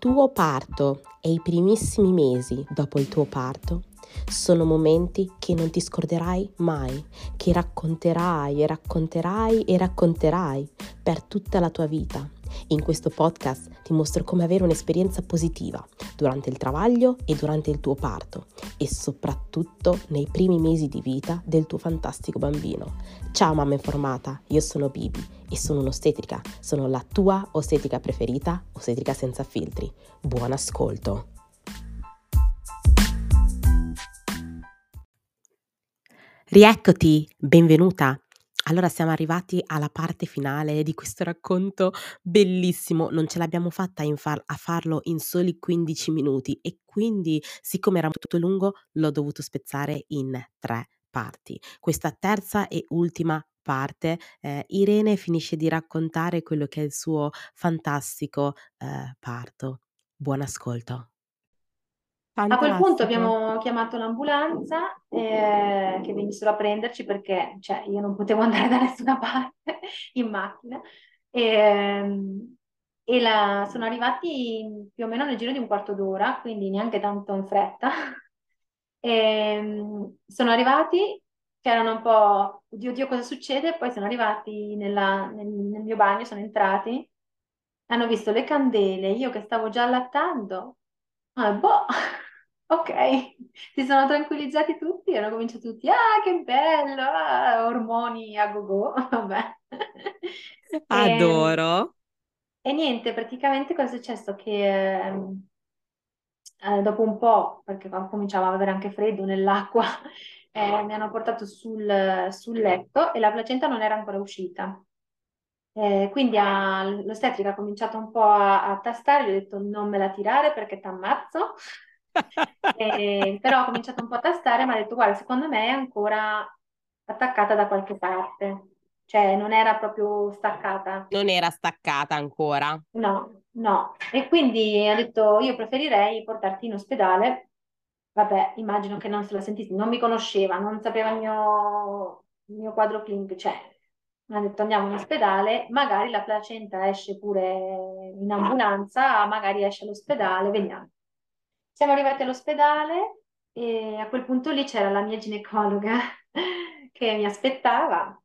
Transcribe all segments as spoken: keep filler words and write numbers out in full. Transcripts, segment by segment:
tuo parto e i primissimi mesi dopo il tuo parto sono momenti che non ti scorderai mai, che racconterai e racconterai e racconterai per tutta la tua vita. In questo podcast ti mostro come avere un'esperienza positiva durante il travaglio e durante il tuo parto e soprattutto nei primi mesi di vita del tuo fantastico bambino. Ciao mamma informata, io sono Bibi e sono un'ostetrica, sono la tua ostetrica preferita, ostetrica senza filtri. Buon ascolto! Rieccoti, benvenuta! Allora siamo arrivati alla parte finale di questo racconto bellissimo, non ce l'abbiamo fatta in far- a farlo in soli quindici minuti e quindi siccome era molto lungo l'ho dovuto spezzare in tre parti. Questa terza e ultima parte eh, Irene finisce di raccontare quello che è il suo fantastico eh, parto. Buon ascolto. A quel punto Fantastico. abbiamo chiamato l'ambulanza eh, che venissero a prenderci perché cioè, io non potevo andare da nessuna parte in macchina e, e la- sono arrivati più o meno nel giro di un quarto d'ora, quindi neanche tanto in fretta. E, sono arrivati che erano un po' oddio, oddio, cosa succede? Poi sono arrivati nella- nel, nel mio bagno, sono entrati, hanno visto le candele, io che stavo già allattando. Ah, boh, ok, si sono tranquillizzati tutti e hanno cominciato tutti, ah, che bello, ah, ormoni a go-go, vabbè. E, Adoro. e niente, praticamente cosa è successo? Che ehm, eh, dopo un po', perché quando cominciava ad avere anche freddo nell'acqua, eh, mi hanno portato sul, sul letto e la placenta non era ancora uscita. Eh, quindi ha- l'ostetrica ha cominciato un po' a, a tastare, gli ho detto non me la tirare perché ti ammazzo. Eh, però ha cominciato un po' a tastare, ma ha detto guarda, secondo me è ancora attaccata da qualche parte, cioè non era proprio staccata. Non era staccata ancora. No, no. E quindi ha detto io preferirei portarti in ospedale. Vabbè, immagino che non se la sentisse, non mi conosceva, non sapeva il mio, il mio quadro clinico, cioè mi ha detto andiamo in ospedale, magari la placenta esce pure in ambulanza, magari esce all'ospedale, vediamo. Siamo arrivati all'ospedale e a quel punto lì c'era la mia ginecologa che mi aspettava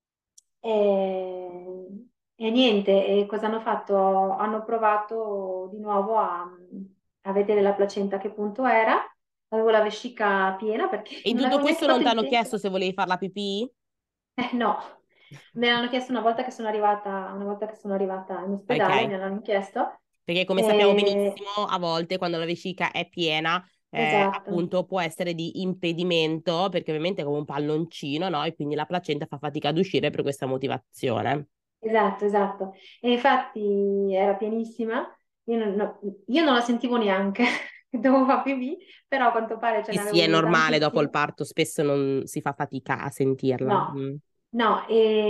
e, e niente, e cosa hanno fatto? Hanno provato di nuovo a, a vedere la placenta a che punto era. Avevo la vescica piena perché E in non tutto avevo questo neanche non fatto ti in hanno tempo. chiesto se volevi fare la pipì? Eh, no, me l'hanno chiesto una volta che sono arrivata, una volta che sono arrivata in ospedale, Ok, me l'hanno chiesto. perché come sappiamo E- benissimo, a volte quando la vescica è piena, eh, esatto, appunto può essere di impedimento, perché ovviamente è come un palloncino, no? E quindi la placenta fa fatica ad uscire per questa motivazione. esatto, esatto. E infatti era pienissima, io non, no- io non la sentivo neanche, dovevo fare pipì, però a quanto pare ce Sì, ne sì, avevo è due normale, dopo il tantissime. parto spesso non si fa fatica a sentirla. No, Mm. no,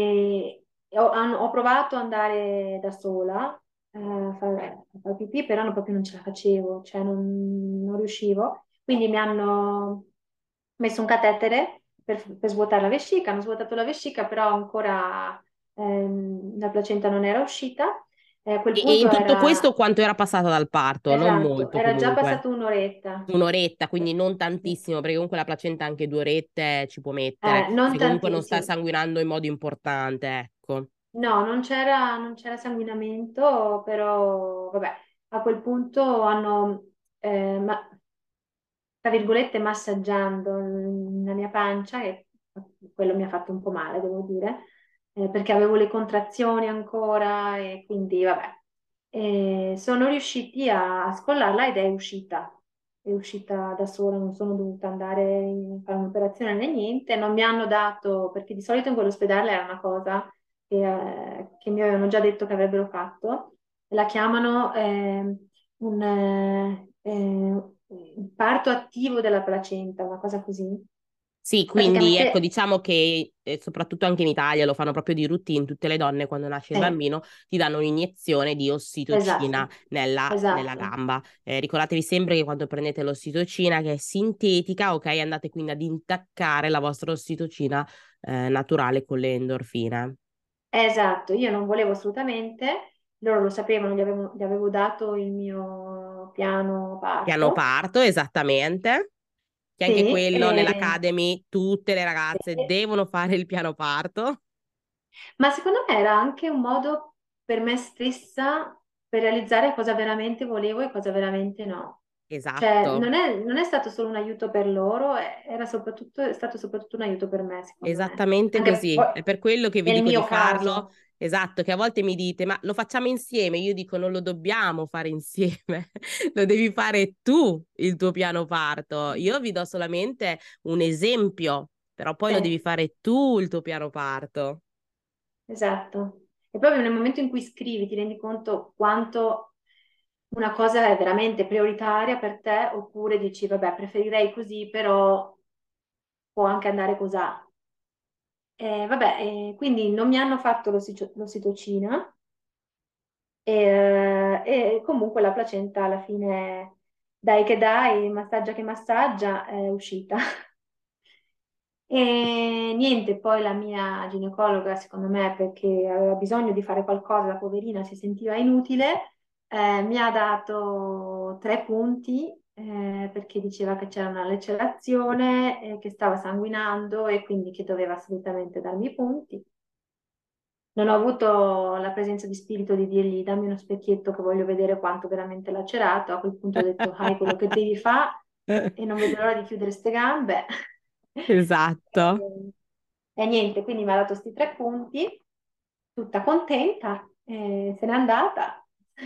e ho, han- ho provato ad andare da sola eh, a fare, a fare pipì, però non- proprio non ce la facevo, cioè non, non riuscivo. Quindi mi hanno messo un catetere per, per svuotare la vescica, hanno svuotato la vescica, però ancora ehm, la placenta non era uscita. E a quel E, e in punto tutto questo era, quanto era passato dal parto? Non esatto, molto era già comunque. passata un'oretta. Un'oretta, quindi non Sì. tantissimo, perché comunque la placenta anche due orette ci può mettere, Eh, non se comunque tanti, non sta sì. sanguinando in modo importante, ecco. No, non c'era non c'era sanguinamento, però vabbè, a quel punto hanno, eh, ma- tra virgolette, massaggiando la mia pancia, e quello mi ha fatto un po' male, devo dire, eh, perché avevo le contrazioni ancora e quindi vabbè. E sono riusciti a, a scollarla ed è uscita. È uscita da sola, non sono dovuta andare a fare un'operazione né niente, non mi hanno dato, perché di solito in quell'ospedale era una cosa che, eh, che mi avevano già detto che avrebbero fatto, la chiamano eh, un eh, eh, il parto attivo della placenta, una cosa così. Sì, quindi ecco, Praticamente, diciamo che eh, soprattutto anche in Italia lo fanno proprio di routine, tutte le donne quando nasce il sì, bambino ti danno un'iniezione di ossitocina esatto, nella, nella esatto. gamba. Eh, ricordatevi sempre che quando prendete l'ossitocina che è sintetica, ok, andate quindi ad intaccare la vostra ossitocina eh, naturale con le endorfine. Esatto, io non volevo assolutamente, loro lo sapevano, gli avevo, gli avevo dato il mio, piano Piano parto. parto, esattamente. Che anche Sì, quello e- nell'Academy tutte le ragazze sì. devono fare il piano parto. Ma secondo me era anche un modo per me stessa per realizzare cosa veramente volevo e cosa veramente no. Cioè, Esatto, non è, non è stato solo un aiuto per loro, è- era soprattutto, è stato soprattutto un aiuto per me, secondo me. esattamente Anche così. poi, È per quello che vi nel dico di mio farlo. caso, Esatto, che a volte mi dite, ma lo facciamo insieme? Io dico, non lo dobbiamo fare insieme, lo devi fare tu il tuo piano parto. Io vi do solamente un esempio, però poi lo devi sì, fare tu il tuo piano parto. esatto. E proprio nel momento in cui scrivi ti rendi conto quanto una cosa è veramente prioritaria per te, oppure dici, vabbè, preferirei così, però può anche andare così. Eh, vabbè, eh, quindi non mi hanno fatto l'ossicio- l'ossitocina e, e comunque la placenta alla fine, dai che dai, massaggia che massaggia, è uscita. E niente, poi la mia ginecologa, secondo me, perché aveva bisogno di fare qualcosa, la poverina si sentiva inutile, eh, mi ha dato tre punti eh, perché diceva che c'era una lacerazione, eh, che stava sanguinando e quindi che doveva assolutamente darmi i punti. Non ho avuto la presenza di spirito di dirgli dammi uno specchietto che voglio vedere quanto veramente lacerato. A quel punto ho detto fai quello che devi fare e non vedo l'ora di chiudere ste gambe. Esatto. E, e niente, quindi mi ha dato questi tre punti, tutta contenta, e se n'è andata.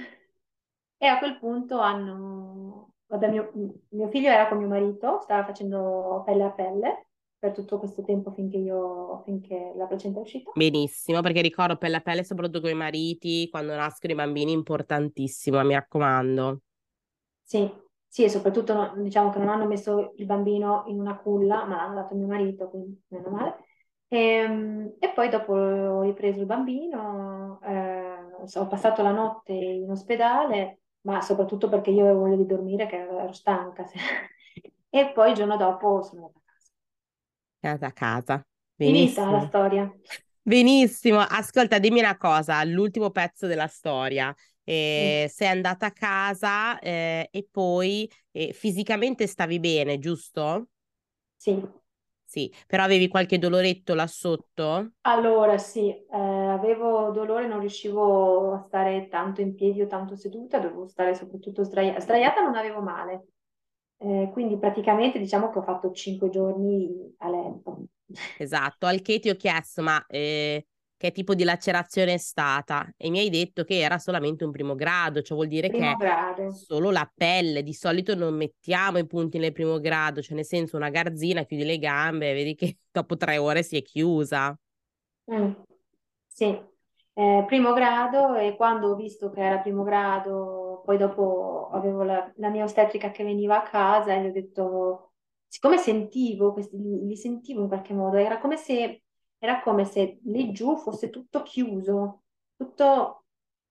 E a quel punto hanno... Vabbè, mio, mio figlio era con mio marito, stava facendo pelle a pelle per tutto questo tempo finché io, finché la placenta è uscita. Benissimo, perché ricordo per la pelle, soprattutto con i mariti, quando nascono i bambini, importantissimo, mi raccomando. Sì, sì, e soprattutto no- diciamo che non hanno messo il bambino in una culla, ma l'hanno dato a mio marito, quindi meno male. Ehm, E, poi dopo ho ripreso il bambino, eh, ho passato la notte in ospedale, ma soprattutto perché io avevo voglia di dormire, che ero stanca. E poi il giorno dopo sono andata a casa. Casa a casa. Finita la Benissimo. storia. Benissimo. Ascolta, dimmi una cosa, l'ultimo pezzo della storia. Sì, Eh, sei andata a casa eh, e poi eh, fisicamente stavi bene, giusto? sì. Sì, però avevi qualche doloretto là sotto? Allora, sì, eh, avevo dolore, non riuscivo a stare tanto in piedi o tanto seduta, dovevo stare soprattutto sdraiata. Sdraiata non avevo male, eh, quindi praticamente diciamo che ho fatto cinque giorni a letto. Esatto, al che ti ho chiesto, ma eh, che tipo di lacerazione è stata? E mi hai detto che era solamente un primo grado, ciò vuol dire che Primo è grado. solo la pelle. Di solito non mettiamo i punti nel primo grado, cioè nel senso una garzina, chiudi le gambe e vedi che dopo tre ore si è chiusa. Mm, sì, eh, primo grado e quando ho visto che era primo grado, poi dopo avevo la, la mia ostetrica che veniva a casa e gli ho detto, siccome sentivo, questi, li, li sentivo in qualche modo, era come se, era come se lì giù fosse tutto chiuso, tutto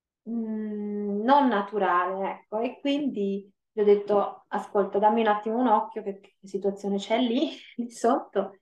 mm, non naturale, ecco, e quindi gli ho detto, ascolta, dammi un attimo un occhio, che, che situazione c'è lì, lì sotto.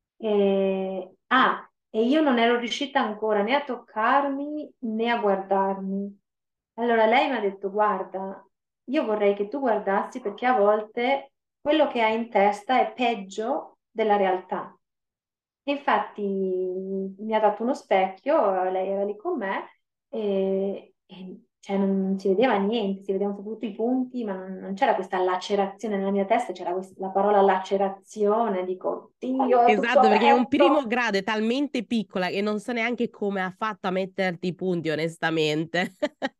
E, ah, e io non ero riuscita ancora né a toccarmi né a guardarmi. Allora lei mi ha detto, guarda, io vorrei che tu guardassi perché a volte quello che hai in testa è peggio della realtà. Infatti mi ha dato uno specchio, lei era lì con me e, e, cioè, non si vedeva niente, si vedevano soprattutto i punti, ma non, non c'era questa lacerazione nella mia testa, c'era questa- la parola lacerazione, dico, Dio, è tutto Esatto, perché un primo aperto. grado è talmente piccola che non so neanche come ha fatto a metterti i punti, onestamente.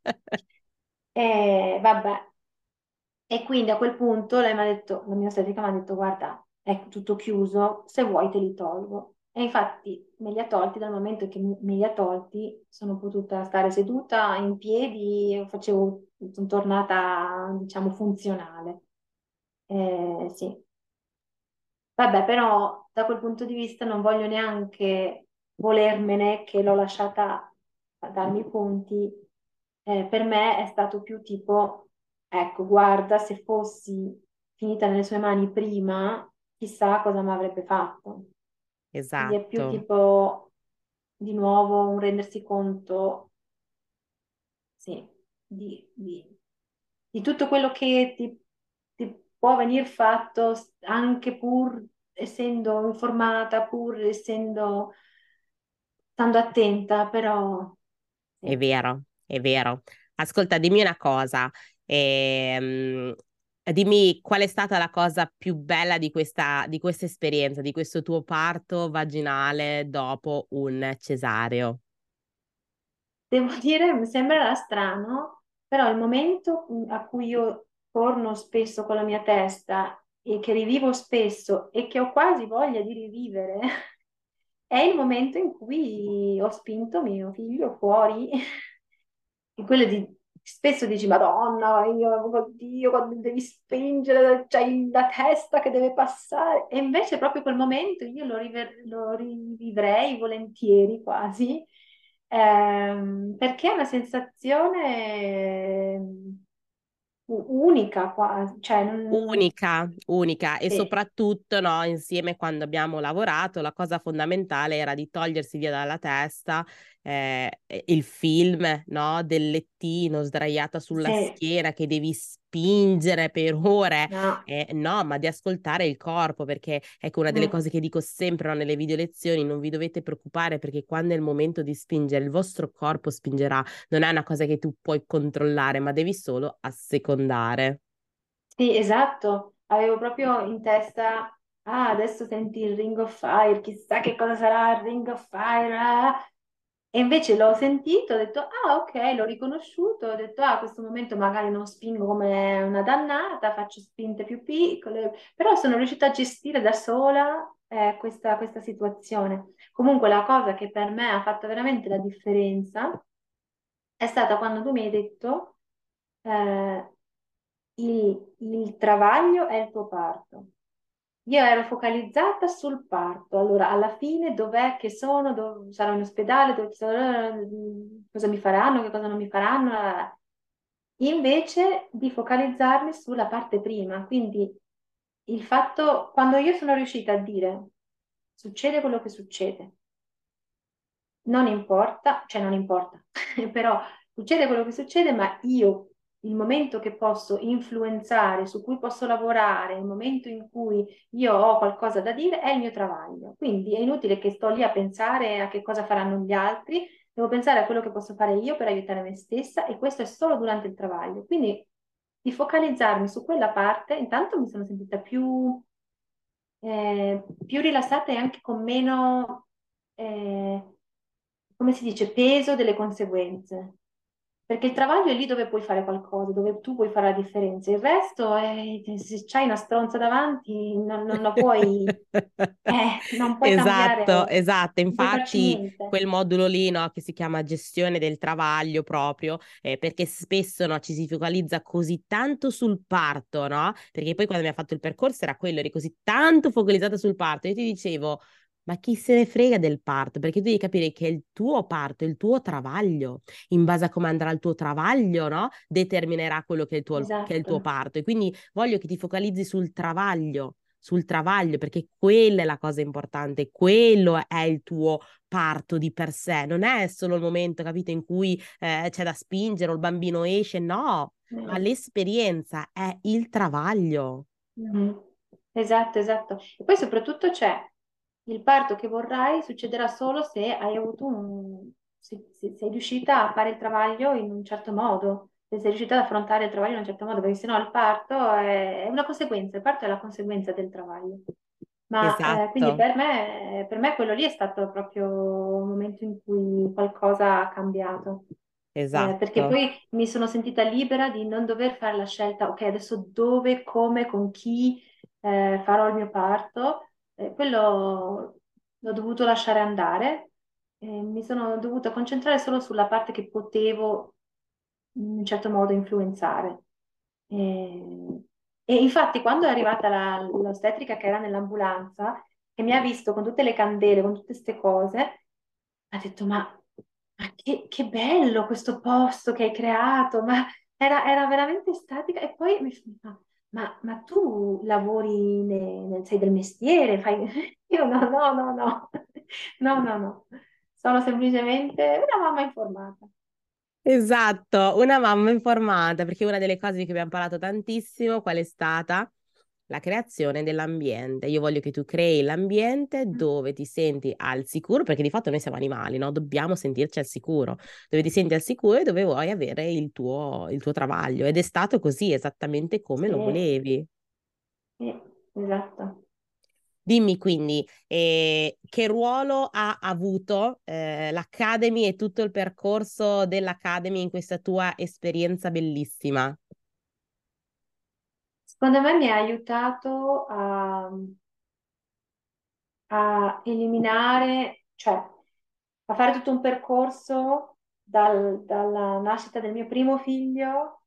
E vabbè, e quindi a quel punto lei mi ha detto, la mia ostetrica mi ha detto, guarda, è tutto chiuso, se vuoi te li tolgo. E infatti me li ha tolti dal momento che me li ha tolti, sono potuta stare seduta in piedi, facevo, sono tornata, diciamo, funzionale. Eh, sì. Vabbè, però da quel punto di vista non voglio neanche volermene che l'ho lasciata a darmi i punti. Eh, per me è stato più tipo, ecco, guarda, se fossi finita nelle sue mani prima, chissà cosa mi avrebbe fatto. Quindi è più Esatto. tipo, di nuovo, un rendersi conto, sì, di, di- di tutto quello che ti, ti può venire fatto anche pur essendo informata, pur essendo stando attenta, però È sì. vero, è vero. Ascolta, dimmi una cosa, ehm, dimmi qual è stata la cosa più bella di questa, di questa esperienza, di questo tuo parto vaginale dopo un cesareo. Devo dire, mi sembrerà strano, però il momento a cui io torno spesso con la mia testa e che rivivo spesso e che ho quasi voglia di rivivere è il momento in cui ho spinto mio figlio fuori. E quello di spesso dici, Madonna, io, oddio, quando devi spingere, c'hai la testa che deve passare. E invece proprio quel momento io lo, river- lo rivivrei volentieri quasi, ehm, perché è una sensazione ehm, u- unica quasi, cioè non... Unica, unica e Sì, soprattutto no, insieme quando abbiamo lavorato, la cosa fondamentale era di togliersi via dalla testa eh, il film, no, del lettino sdraiata sulla sì, schiena che devi spingere per ore, no. eh, no, ma di ascoltare il corpo, perché ecco una delle Mm. cose che dico sempre no, nelle video lezioni, non vi dovete preoccupare perché quando è il momento di spingere, il vostro corpo spingerà, non è una cosa che tu puoi controllare, ma devi solo assecondare. Sì, esatto, avevo proprio in testa, ah, adesso senti il Ring of Fire, chissà che cosa sarà il Ring of Fire, ah. E invece l'ho sentito, ho detto, ah, ok, l'ho riconosciuto, ho detto, ah, a questo momento magari non spingo come una dannata, faccio spinte più piccole, però sono riuscita a gestire da sola eh, questa, questa situazione. Comunque la cosa che per me ha fatto veramente la differenza è stata quando tu mi hai detto eh, il, il travaglio è il tuo parto. Io ero focalizzata sul parto, allora alla fine dov'è che sono, dove sarò in ospedale, dove sarò, cosa mi faranno, che cosa non mi faranno, invece di focalizzarmi sulla parte prima. Quindi il fatto, quando io sono riuscita a dire succede quello che succede, non importa, cioè non importa, però succede quello che succede, ma io il momento che posso influenzare, su cui posso lavorare, il momento in cui io ho qualcosa da dire è il mio travaglio. Quindi è inutile che sto lì a pensare a che cosa faranno gli altri, devo pensare a quello che posso fare io per aiutare me stessa e questo è solo durante il travaglio. Quindi di focalizzarmi su quella parte, intanto mi sono sentita più, eh, più rilassata e anche con meno eh, come si dice, peso delle conseguenze. Perché il travaglio è lì dove puoi fare qualcosa, dove tu puoi fare la differenza. Il resto è, se c'hai una stronza davanti, non, non la puoi, eh, non puoi cambiare, Esatto, esatto. non puoi farci Infatti, niente. quel modulo lì, no, che si chiama gestione del travaglio proprio, eh, perché spesso no, ci si focalizza così tanto sul parto, no? Perché poi quando mi ha fatto il percorso era quello, eri così tanto focalizzata sul parto. Io ti dicevo, ma chi se ne frega del parto? Perché tu devi capire che è il tuo parto, il tuo travaglio. In base a come andrà il tuo travaglio, no? Determinerà quello che è il tuo, che è il tuo Esatto. parto. E quindi voglio che ti focalizzi sul travaglio sul travaglio, perché quella è la cosa importante, quello è il tuo parto di per sé, non è solo il momento, capito, in cui eh, c'è da spingere o il bambino esce, no, ma Mm. l'esperienza è il travaglio. Mhm. Esatto, esatto. E poi soprattutto c'è il parto che vorrai succederà solo se hai avuto un... se, se sei riuscita a fare il travaglio in un certo modo, se sei riuscita ad affrontare il travaglio in un certo modo, perché sennò il parto è, è una conseguenza, il parto è la conseguenza del travaglio. Ma eh, quindi Esatto, per me, per me quello lì è stato proprio un momento in cui qualcosa ha cambiato. Eh, perché esatto, poi mi sono sentita libera di non dover fare la scelta, ok, adesso dove, come, con chi eh, farò il mio parto. Eh, quello l'ho dovuto lasciare andare, e mi sono dovuta concentrare solo sulla parte che potevo in un certo modo influenzare. E, e infatti quando è arrivata la- l'ostetrica che era nell'ambulanza, che mi ha visto con tutte le candele, con tutte queste cose, ha detto, ma, ma che, che bello questo posto che hai creato, ma era, era veramente statica. E poi mi fa, ma, ma tu lavori, ne- nel, sei del mestiere, fai... Io no, no, no, no, no, no, no. Sono semplicemente una mamma informata. Esatto, una mamma informata, perché una delle cose di cui abbiamo parlato tantissimo, qual è stata? La creazione dell'ambiente. Io voglio che tu crei l'ambiente dove ti senti al sicuro, perché di fatto noi siamo animali, no? Dobbiamo sentirci al sicuro, dove ti senti al sicuro e dove vuoi avere il tuo, il tuo travaglio. Ed è stato così, esattamente come Sì, lo volevi. sì, esatto. Dimmi quindi, eh, che ruolo ha avuto eh, l'Academy e tutto il percorso dell'Academy in questa tua esperienza bellissima? Secondo me mi ha aiutato a, a eliminare, cioè a fare tutto un percorso dal- dalla nascita del mio primo figlio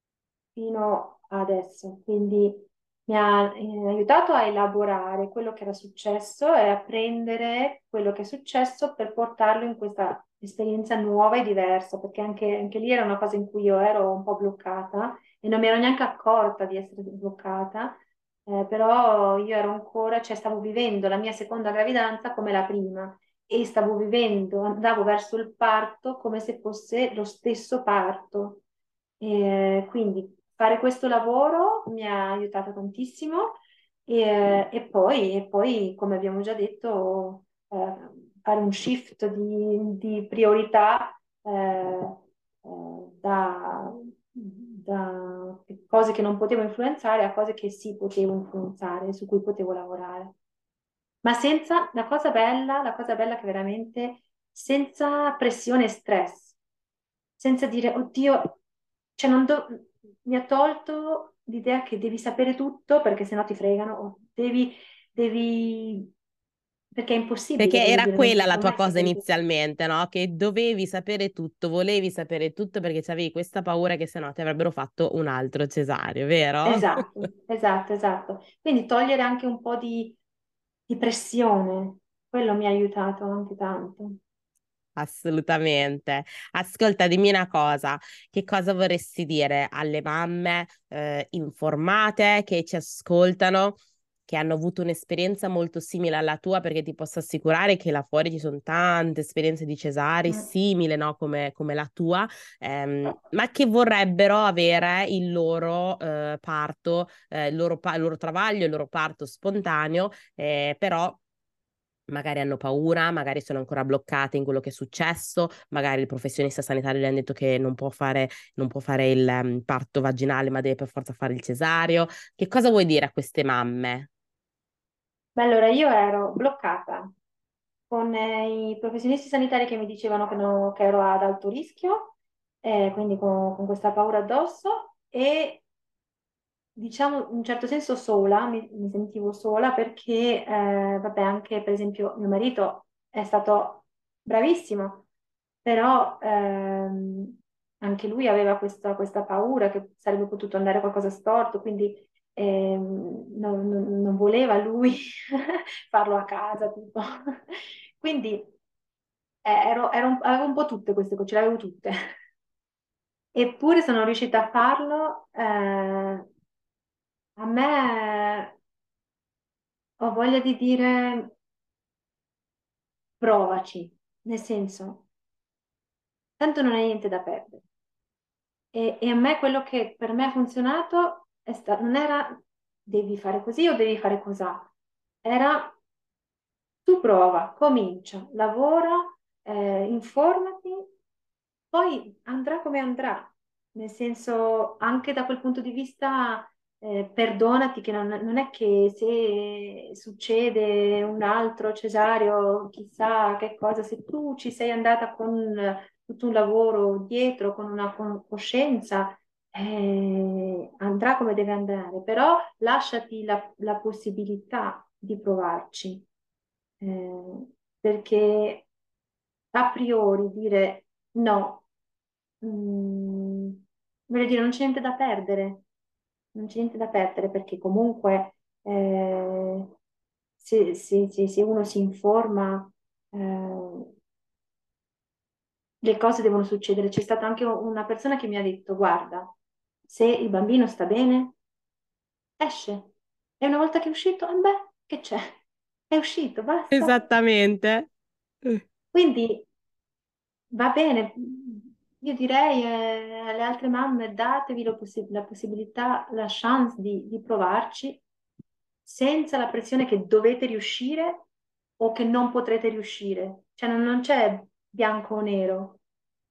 fino adesso. Quindi mi ha eh, aiutato a elaborare quello che era successo e a prendere quello che è successo per portarlo in questa esperienza nuova e diversa, perché anche, anche lì era una fase in cui io ero un po' bloccata e non mi ero neanche accorta di essere bloccata. Eh, però io ero ancora, cioè stavo vivendo la mia seconda gravidanza come la prima e stavo vivendo, andavo verso il parto come se fosse lo stesso parto. E quindi fare questo lavoro mi ha aiutato tantissimo e, e poi, e poi, come abbiamo già detto, eh, fare un shift di, di priorità eh, eh, da, da cose che non potevo influenzare a cose che sì potevo influenzare, su cui potevo lavorare. Ma senza, la cosa bella, la cosa bella che veramente, senza pressione e stress, senza dire, oddio, cioè non do- mi ha tolto l'idea che devi sapere tutto perché sennò ti fregano, o devi, devi, perché è impossibile, Perché voglio era dire, non quella la posso tua mai cosa sapere tutto. inizialmente, no? Che dovevi sapere tutto, volevi sapere tutto perché avevi questa paura che sennò ti avrebbero fatto un altro cesareo, vero? Esatto, esatto, esatto. Quindi togliere anche un po' di, di pressione, quello mi ha aiutato anche tanto. Assolutamente. Ascolta, dimmi una cosa, che cosa vorresti dire alle mamme eh, informate che ci ascoltano, che hanno avuto un'esperienza molto simile alla tua, perché ti posso assicurare che là fuori ci sono tante esperienze di cesari Mm. simili, no, come, come la tua, ehm, ma che vorrebbero avere il loro eh, parto, eh, il loro, pa- il loro travaglio, il loro parto spontaneo, eh, però magari hanno paura, magari sono ancora bloccate in quello che è successo, magari il professionista sanitario gli ha detto che non può fare, non può fare il um, parto vaginale, ma deve per forza fare il cesareo. Che cosa vuoi dire a queste mamme? Beh, allora io ero bloccata con eh, i professionisti sanitari che mi dicevano che, no- che ero ad alto rischio, eh, quindi con, con questa paura addosso e diciamo in un certo senso sola, mi, mi sentivo sola perché, eh, vabbè, anche per esempio mio marito è stato bravissimo, però ehm, anche lui aveva questa, questa paura che sarebbe potuto andare qualcosa storto, quindi ehm, non, non- non voleva lui farlo a casa, tipo. Quindi eh, ero, ero un- avevo un po' tutte queste cose, ce le avevo tutte. Eppure sono riuscita a farlo. eh, a me ho voglia di dire provaci, nel senso, tanto non hai niente da perdere. E, e a me quello che per me ha funzionato è sta- non era devi fare così o devi fare cos'ha, era tu prova, comincia, lavora, eh, informati, poi andrà come andrà. Nel senso, anche da quel punto di vista, eh, perdonati che non, non è che se succede un altro cesareo, chissà che cosa, se tu ci sei andata con eh, tutto un lavoro dietro, con una con- coscienza, eh, andrà come deve andare, però lasciati la la possibilità di provarci eh, perché a priori dire no, mm, voglio dire, non c'è niente da perdere, non c'è niente da perdere perché comunque eh, se, se- se- se uno si informa, eh, le cose devono succedere. C'è stata anche una persona che mi ha detto, guarda, se il bambino sta bene, esce. E una volta che è uscito, eh beh, che c'è? È uscito, basta. Esattamente. Quindi va bene, io direi eh, alle altre mamme, datevi lo possi- la possibilità, la chance di, di provarci senza la pressione che dovete riuscire o che non potrete riuscire. Cioè non, non c'è bianco o nero.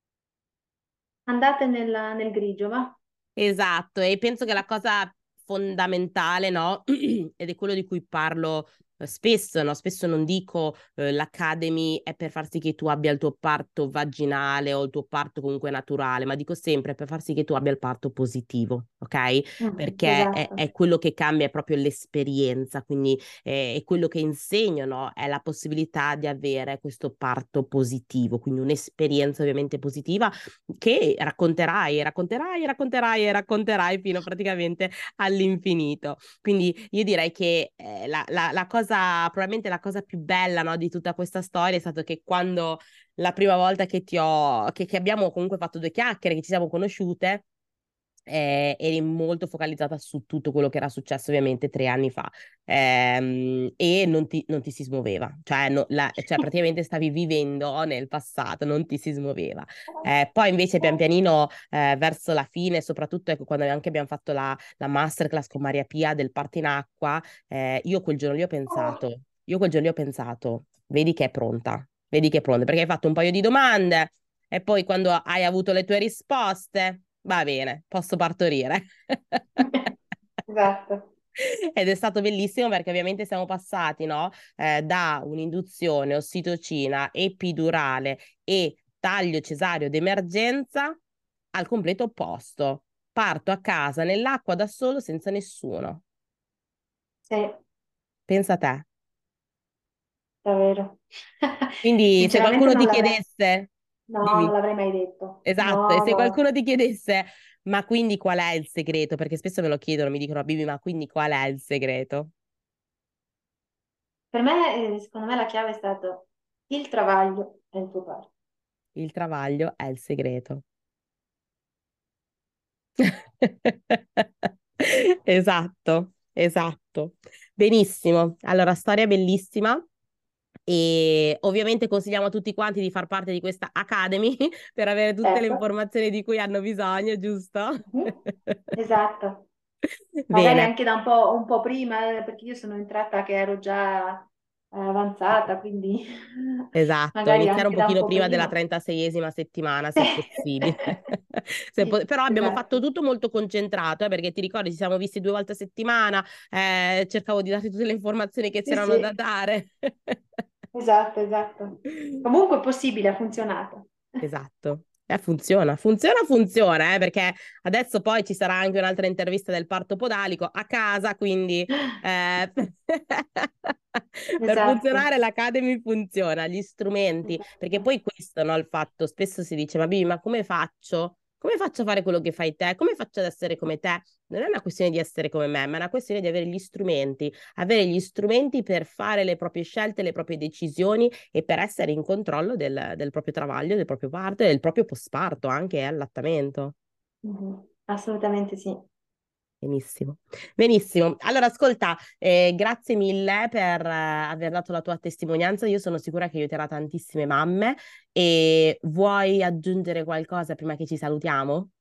Andate nella- nel grigio, va? Esatto, e penso che la cosa fondamentale, no? Ed è quello di cui parlo eh, spesso, no? Spesso non dico eh, l'Academy è per far sì che tu abbia il tuo parto vaginale o il tuo parto comunque naturale, ma dico sempre per far sì che tu abbia il parto positivo, ok? Mm, Perché è, esatto. è quello che cambia è proprio l'esperienza, quindi eh, è quello che insegno, no? È la possibilità di avere questo parto positivo, quindi un'esperienza ovviamente positiva che racconterai, e racconterai, e racconterai e racconterai fino praticamente all'infinito. Quindi io direi che eh, la, la- la cosa, probabilmente la cosa più bella, no, di tutta questa storia è stato che quando la prima volta che ti ho, che, che abbiamo comunque fatto due chiacchiere, che ci siamo conosciute, eh, eri molto focalizzata su tutto quello che era successo ovviamente tre anni fa. Ehm, e non ti, non ti si smuoveva, cioè, no- la- cioè praticamente stavi vivendo nel passato, non ti si smuoveva. Eh, poi invece pian pianino eh, verso la fine, soprattutto ecco, quando anche abbiamo fatto la, la masterclass con Maria Pia del parto in acqua, eh, io quel giorno lì ho pensato, io quel giorno lì ho pensato, vedi che è pronta, vedi che è pronta, perché hai fatto un paio di domande e poi quando hai avuto le tue risposte, va bene, posso partorire. Esatto. Ed è stato bellissimo perché ovviamente siamo passati, no, eh, da un'induzione, ossitocina, epidurale e taglio cesareo d'emergenza al completo opposto. Parto a casa nell'acqua da solo senza nessuno. Sì, Pensa a te. davvero. Quindi se Sinceramente qualcuno non ti l'avrei, chiedesse, no, non dimmi, l'avrei mai detto. esatto, e No, se no. qualcuno ti chiedesse, ma quindi qual è il segreto? Perché spesso me lo chiedono, mi dicono, Bibi, ma quindi qual è il segreto? Per me, eh, secondo me, la chiave è stato il travaglio e il tuo parto. Il travaglio è il segreto. Esatto, esatto. Benissimo. Allora, storia bellissima. E ovviamente consigliamo a tutti quanti di far parte di questa Academy per avere tutte le Certo. informazioni di cui hanno bisogno, giusto? Mhm. Esatto. Magari Bene, anche da un po', un po' prima, eh, perché io sono entrata che ero già eh, avanzata, quindi esatto. magari Iniziare un anche da un pochino po' prima della prima. trentaseiesima settimana, Sì, se possibile. Se po- sì, Però abbiamo fatto esatto. tutto molto concentrato, eh, perché ti ricordi, ci siamo visti due volte a settimana, eh, cercavo di darti tutte le informazioni che Sì, c'erano da sì, dare. esatto, esatto. Comunque è possibile, ha funzionato. Esatto. Eh, funziona, funziona, funziona, eh, perché adesso poi ci sarà anche un'altra intervista del parto podalico a casa, quindi eh, per Esatto, funzionare l'Academy funziona, gli strumenti, perché esatto. poi questo, no, il fatto, spesso si dice, ma Bibi, ma come faccio? Come faccio a fare quello che fai te? Come faccio ad essere come te? Non è una questione di essere come me, ma è una questione di avere gli strumenti, avere gli strumenti per fare le proprie scelte, le proprie decisioni e per essere in controllo del, del proprio travaglio, del proprio parto e del proprio postparto, anche allattamento. Mhm. Assolutamente sì. Benissimo. Benissimo. Allora, ascolta, eh, grazie mille per eh, aver dato la tua testimonianza. Io sono sicura che aiuterà tantissime mamme. E vuoi aggiungere qualcosa prima che ci salutiamo?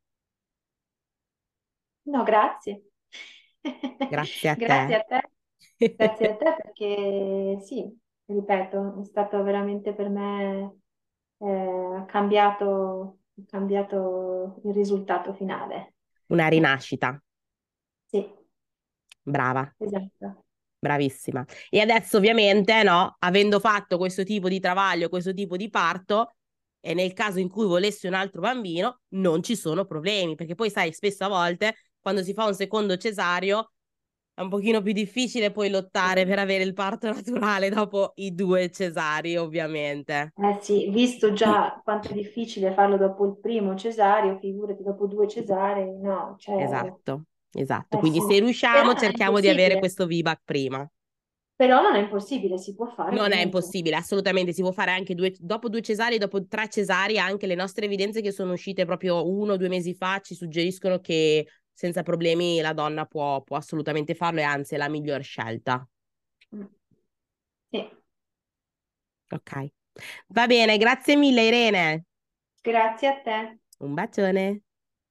No, grazie. Grazie a Grazie te. a te, grazie a te perché sì, ripeto, è stato veramente per me, eh, ha cambiato, ha cambiato il risultato finale. Una rinascita. Sì, Brava. esatto. Bravissima. E adesso ovviamente, no, avendo fatto questo tipo di travaglio, questo tipo di parto, e nel caso in cui volessi un altro bambino, non ci sono problemi, perché poi sai, spesso a volte quando si fa un secondo cesareo è un pochino più difficile poi lottare per avere il parto naturale dopo i due cesari, ovviamente. Eh sì, visto già quanto è difficile farlo dopo il primo cesareo, figurati dopo due cesarei, no, cioè, Esatto, esatto. eh Quindi sì, se però riusciamo, non è cerchiamo di avere impossibile, questo V BAC prima. però non è impossibile, si può fare Non è comunque. impossibile, assolutamente, si può fare anche due, dopo due cesari, dopo tre cesari, anche le nostre evidenze che sono uscite proprio uno o due mesi fa ci suggeriscono che senza problemi la donna può, può assolutamente farlo e anzi è la miglior scelta. Mm. Sì, Ok. Va bene, grazie mille Irene. grazie a te. Un bacione!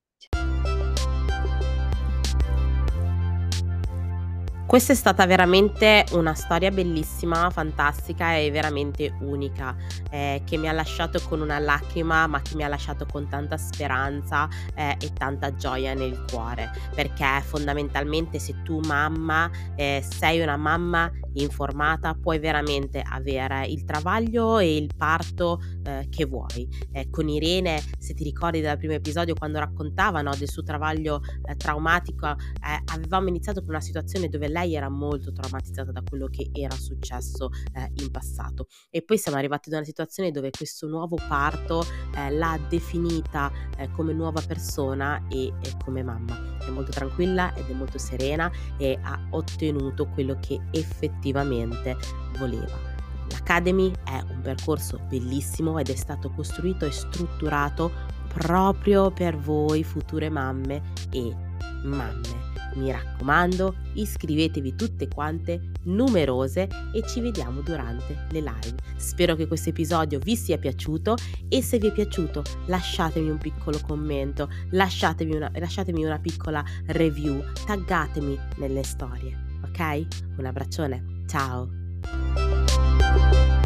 Questa è stata veramente una storia bellissima, fantastica e veramente unica, ehm, che mi ha lasciato con una lacrima, ma che mi ha lasciato con tanta speranza, ehm, e tanta gioia nel cuore, perché fondamentalmente se tu mamma, ehm, sei una mamma informata, puoi veramente avere il travaglio e il parto, ehm, che vuoi. Ehm, con Irene, se ti ricordi dal primo episodio quando raccontava, no, del suo travaglio, ehm, traumatico, eh, avevamo iniziato con una situazione dove lei era molto traumatizzata da quello che era successo eh, in passato e poi siamo arrivati ad una situazione dove questo nuovo parto eh, l'ha definita eh, come nuova persona e, e come mamma. È molto tranquilla ed è molto serena e ha ottenuto quello che effettivamente voleva. L'Academy è un percorso bellissimo ed è stato costruito e strutturato proprio per voi future mamme e mamme. Mi raccomando, iscrivetevi tutte quante, numerose, e ci vediamo durante le live. Spero che questo episodio vi sia piaciuto e se vi è piaciuto lasciatemi un piccolo commento, lasciatemi una, lasciatemi una piccola review, taggatemi nelle storie, ok? Un abbraccione, ciao!